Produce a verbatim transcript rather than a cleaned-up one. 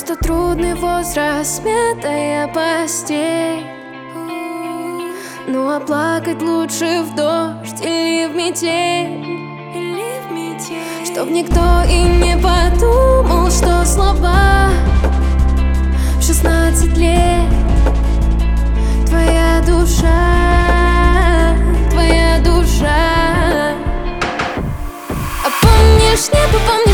что трудный возраст, смятая постель. Ну а плакать лучше в дождь или в метель, или в метель. Чтоб никто и не подумал, что слаба в шестнадцать лет. Твоя душа, твоя душа. А помнишь небо, помнишь